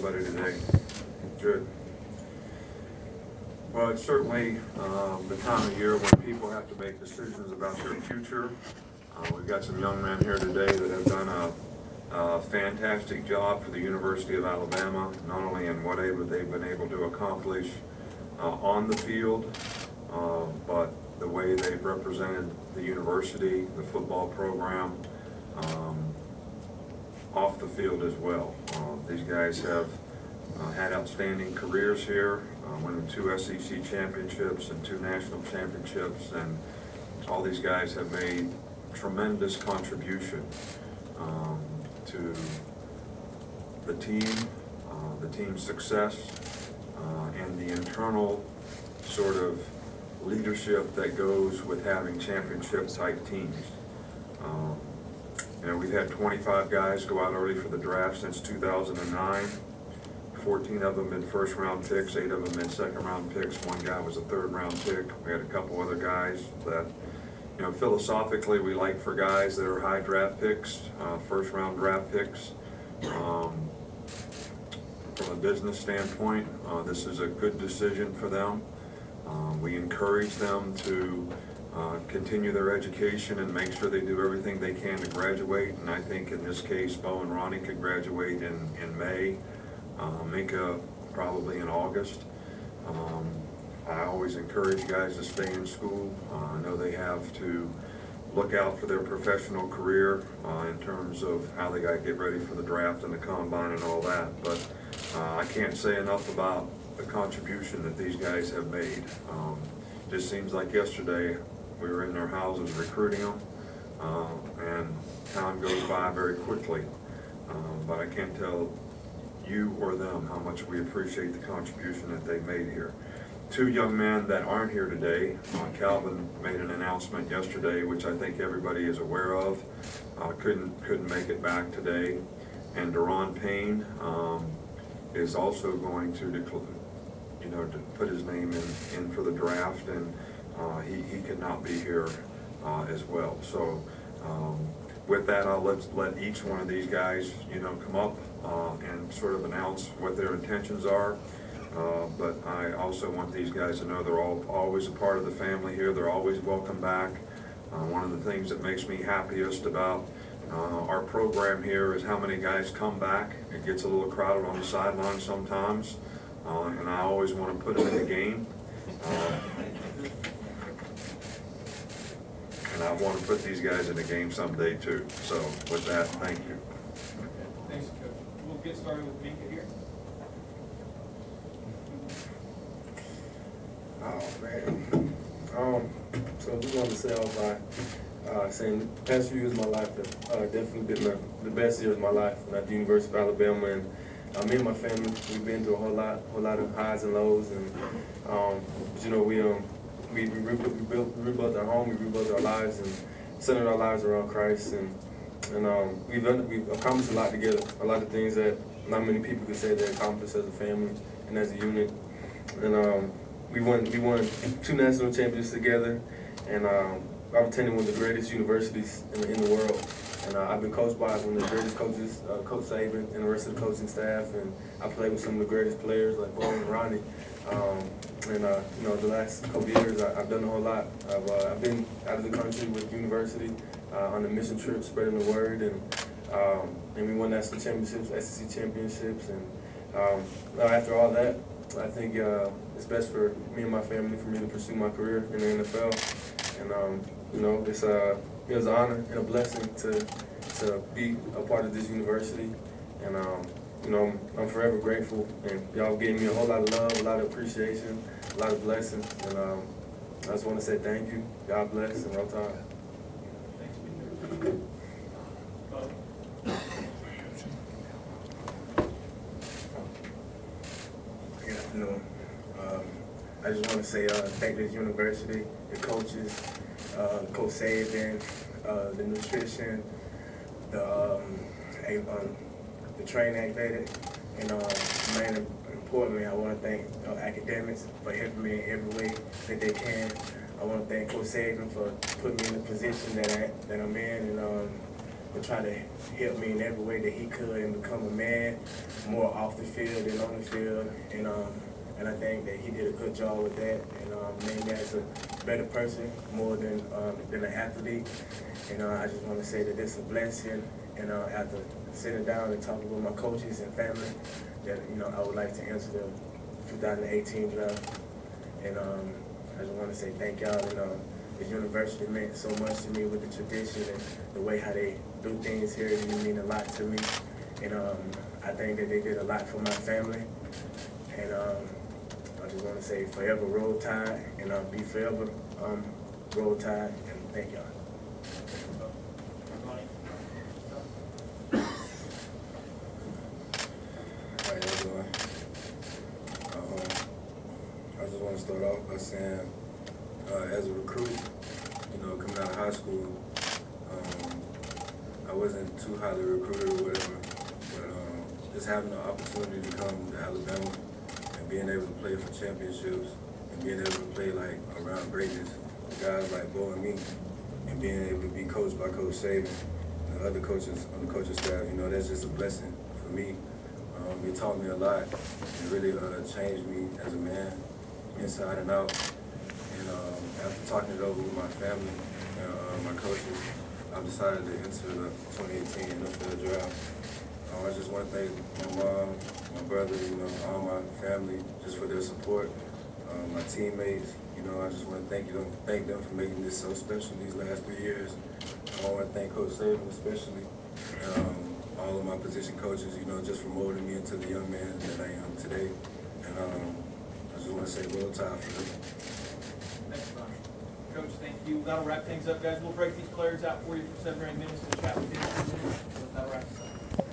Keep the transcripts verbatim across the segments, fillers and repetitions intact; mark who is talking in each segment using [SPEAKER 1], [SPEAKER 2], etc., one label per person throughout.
[SPEAKER 1] everybody today? Good. Well, it's certainly um, the time of year when people have to make decisions about their future. Uh, we've got some young men here today that have done a, a fantastic job for the University of Alabama, not only in what able, they've been able to accomplish uh, on the field, uh, but the way they've represented the university, the football program, um, off the field as well. Uh, these guys have uh, had outstanding careers here, uh, winning two S E C championships and two national championships, and all these guys have made tremendous contribution um, to the team, uh, the team's success, uh, and the internal sort of leadership that goes with having championship type teams. Um, you know, we've had twenty-five guys go out early for the draft since two thousand nine. fourteen of them been first round picks, eight of them been second round picks. One guy was a third round pick. We had a couple other guys that, you know, philosophically we like for guys that are high draft picks, uh, first round draft picks. Um, from a business standpoint, uh, this is a good decision for them. Uh, we encourage them to uh, continue their education and make sure they do everything they can to graduate. And I think in this case, Bo and Ronnie could graduate in, in May, uh, Minka probably in August. Um, I always encourage guys to stay in school. Uh, I know they have to look out for their professional career uh, in terms of how they got to get ready for the draft and the combine and all that. But uh, I can't say enough about the contribution that these guys have made. Um, just seems like yesterday we were in their houses recruiting them, uh, and time goes by very quickly. Um, but I can't tell you or them how much we appreciate the contribution that they made here. Two young men that aren't here today. Uh, Calvin made an announcement yesterday, which I think everybody is aware of. Uh, couldn't couldn't make it back today. And Deron Payne um, is also going to declare, you know, to put his name in, in for the draft, and uh, he, he could not be here uh, as well. So um, with that, I'll let, let each one of these guys, you know, come up uh, and sort of announce what their intentions are. Uh, but I also want these guys to know they're all always a part of the family here. They're always welcome back. Uh, one of the things that makes me happiest about uh, our program here is how many guys come back. It gets a little crowded on the sideline sometimes. Uh, and I always want to put them in the game. Uh, and I want to put these guys in the game someday too. So with that, thank you.
[SPEAKER 2] Thanks, Coach. We'll get started with Minka here.
[SPEAKER 3] Oh man. Um, so I just wanted to say off by uh, saying the past few years of my life have uh, definitely been the, the best years of my life at the University of Alabama, and uh, me and my family, we've been through a whole lot, whole lot of highs and lows, and um, but, you know, we um we we rebuilt, we built, we rebuilt our home, we rebuilt our lives, and centered our lives around Christ, and and um, we've done, we've accomplished a lot together, a lot of things that not many people could say they accomplished as a family and as a unit, and um, we won we won two national championships together, and um, I've attended one of the greatest universities in the, in the world. And uh, I've been coached by one of the greatest coaches, uh, Coach Saban, and the rest of the coaching staff. And I played with some of the greatest players like Bo and Ronnie. Um, and uh, you know, the last couple of years, I, I've done a whole lot. I've, uh, I've been out of the country with the university uh, on a mission trip, spreading the word, and um, and we won national championships, S E C championships. And um, after all that, I think uh, it's best for me and my family for me to pursue my career in the N F L. And um, you know, it's uh, it was an honor and a blessing to to be a part of this university. And um, you know, I'm, I'm forever grateful. And y'all gave me a whole lot of love, a lot of appreciation, a lot of blessings. And um, I just want to say thank you. God bless, and roll tide.
[SPEAKER 2] Thanks, Minka. Bo.
[SPEAKER 4] Good afternoon. Um, I just want to say uh, thank this university, the coaches, uh, Coach Saban, uh, the nutrition, the um, a, um, the training activated, and uh, man, importantly, I want to thank uh, academics for helping me in every way that they can. I want to thank Coach Saban for putting me in the position that I that I'm in, and um, would try to help me in every way that he could and become a man, more off the field than on the field. And um, and I think that he did a good job with that, and um, made me as a better person, more than um, than an athlete. And uh, I just want to say that it's a blessing. And uh, after sitting down and talking with my coaches and family, that you know I would like to enter the two thousand eighteen draft. And um, I just want to say thank y'all. And uh, the university meant so much to me with the tradition and the way how they do things here. It mean a lot to me. And um, I think that they did a lot for my family. And um, I just want to say forever Roll Tide, and uh, be forever um, Roll Tide. And thank y'all.
[SPEAKER 5] How y'all doing? Um, I just want to start off by saying, uh, as a recruit, you know, coming out of high school, um, I wasn't too highly recruited or whatever, but um, just having the opportunity to come to Alabama and being able to play for championships and being able to play like around greatness, guys like Bo and me, and being able to be coached by Coach Saban and the other coaches on the coaching staff, you know, that's just a blessing for me. Um, it taught me a lot. It really uh, changed me as a man, inside and out. And um, after talking it over with my family and uh, my coaches, I've decided to enter the twenty eighteen N F L draft. Um, I just want to thank my mom, my brother, you know, all my family, just for their support. Um, my teammates, you know, I just want to thank them, thank them for making this so special these last three years. I want to thank Coach Saban especially, um, all of my position coaches, you know, just for molding me into the young man that I am today. And um, I just want to say Roll Tide for them.
[SPEAKER 2] Thanks, Ron. Coach, thank you. That'll wrap things up, guys. We'll break these players out for you for seven or eight minutes to chat with you in a few minutes. So that'll wrap us up.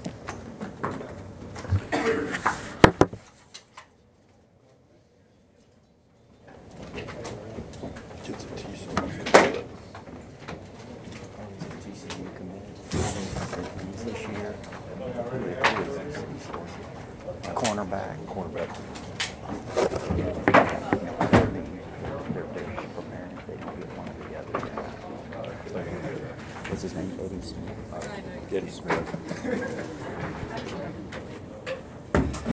[SPEAKER 6] Cornerback. Cornerback. What's his name? Eddie Smith.
[SPEAKER 7] Eddie Smith.